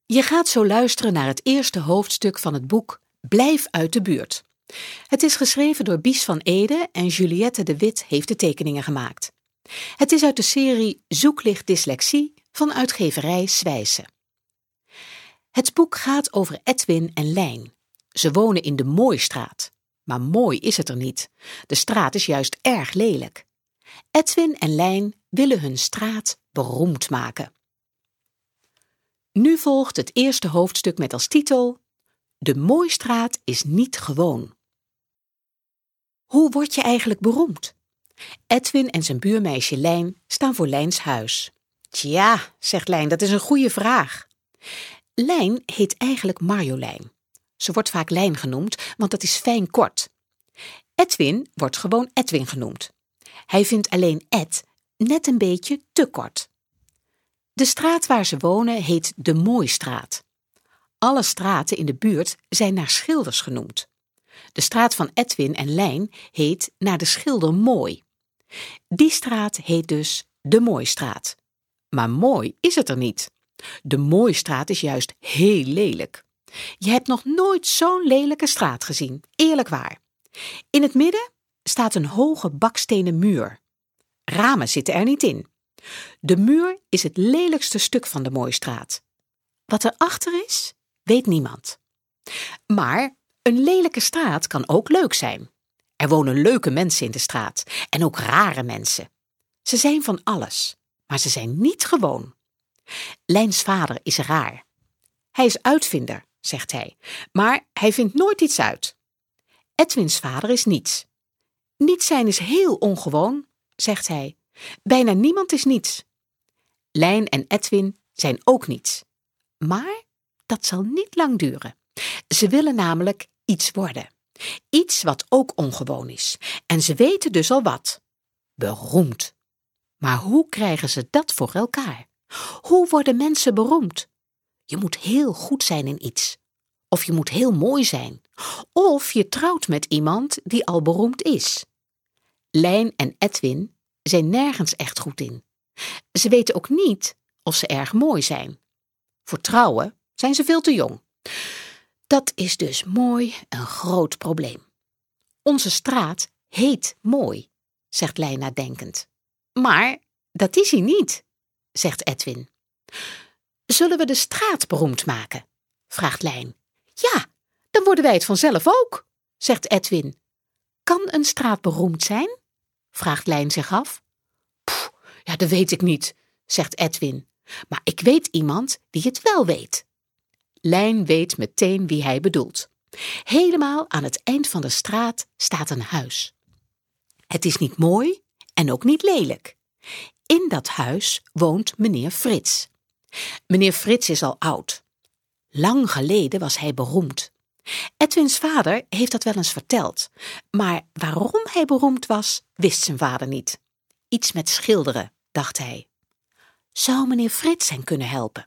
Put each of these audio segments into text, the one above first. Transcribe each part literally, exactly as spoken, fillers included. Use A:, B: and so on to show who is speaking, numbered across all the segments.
A: Je gaat zo luisteren naar het eerste hoofdstuk van het boek Blijf uit de buurt. Het is geschreven door Bies van Ede en Juliette de Wit heeft de tekeningen gemaakt. Het is uit de serie Zoeklicht Dyslexie van uitgeverij Zwijsen. Het boek gaat over Edwin en Lijn. Ze wonen in de Mooistraat. Maar mooi is het er niet. De straat is juist erg lelijk. Edwin en Lijn willen hun straat beroemd maken. Nu volgt het eerste hoofdstuk met als titel De Mooistraat is niet gewoon. Hoe word je eigenlijk beroemd? Edwin en zijn buurmeisje Lijn staan voor Lijns huis. Tja, zegt Lijn, dat is een goede vraag. Lijn heet eigenlijk Marjolein. Ze wordt vaak Lijn genoemd, want dat is fijn kort. Edwin wordt gewoon Edwin genoemd. Hij vindt alleen Ed net een beetje te kort. De straat waar ze wonen heet de Mooistraat. Alle straten in de buurt zijn naar schilders genoemd. De straat van Edwin en Lijn heet naar de schilder Mooi. Die straat heet dus de Mooistraat. Maar mooi is het er niet. De Mooistraat is juist heel lelijk. Je hebt nog nooit zo'n lelijke straat gezien, eerlijk waar. In het midden staat een hoge bakstenen muur. Ramen zitten er niet in. De muur is het lelijkste stuk van de Mooistraat. Wat erachter is, weet niemand. Maar een lelijke straat kan ook leuk zijn. Er wonen leuke mensen in de straat en ook rare mensen. Ze zijn van alles, maar ze zijn niet gewoon. Lijns vader is raar. Hij is uitvinder, zegt hij, maar hij vindt nooit iets uit. Edwins vader is niets. Niets zijn is heel ongewoon, zegt hij. Bijna niemand is niets. Lijn en Edwin zijn ook niets. Maar dat zal niet lang duren. Ze willen namelijk iets worden. Iets wat ook ongewoon is. En ze weten dus al wat. Beroemd. Maar hoe krijgen ze dat voor elkaar? Hoe worden mensen beroemd? Je moet heel goed zijn in iets. Of je moet heel mooi zijn. Of je trouwt met iemand die al beroemd is. Lijn en Edwin zijn nergens echt goed in. Ze weten ook niet of ze erg mooi zijn. Voor trouwen zijn ze veel te jong. Dat is dus mooi een groot probleem. Onze straat heet Mooi, zegt Lijn nadenkend. Maar dat is hij niet, zegt Edwin. Zullen we de straat beroemd maken? Vraagt Lijn. Ja, dan worden wij het vanzelf ook, zegt Edwin. Kan een straat beroemd zijn? Vraagt Lijn zich af. Pff, ja, dat weet ik niet, zegt Edwin. Maar ik weet iemand die het wel weet. Lijn weet meteen wie hij bedoelt. Helemaal aan het eind van de straat staat een huis. Het is niet mooi en ook niet lelijk. In dat huis woont meneer Frits. Meneer Frits is al oud. Lang geleden was hij beroemd. Edwins vader heeft dat wel eens verteld. Maar waarom hij beroemd was, wist zijn vader niet. Iets met schilderen, dacht hij. Zou meneer Frits hen kunnen helpen?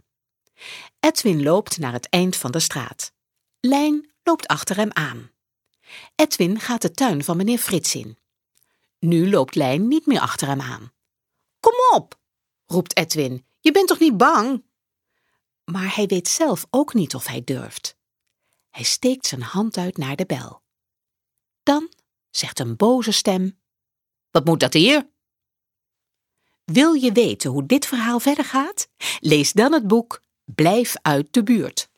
A: Edwin loopt naar het eind van de straat. Lijn loopt achter hem aan. Edwin gaat de tuin van meneer Frits in. Nu loopt Lijn niet meer achter hem aan. Kom op, roept Edwin, je bent toch niet bang? Maar hij weet zelf ook niet of hij durft. Hij steekt zijn hand uit naar de bel. Dan zegt een boze stem: Wat moet dat hier? Wil je weten hoe dit verhaal verder gaat? Lees dan het boek Blijf uit de buurt.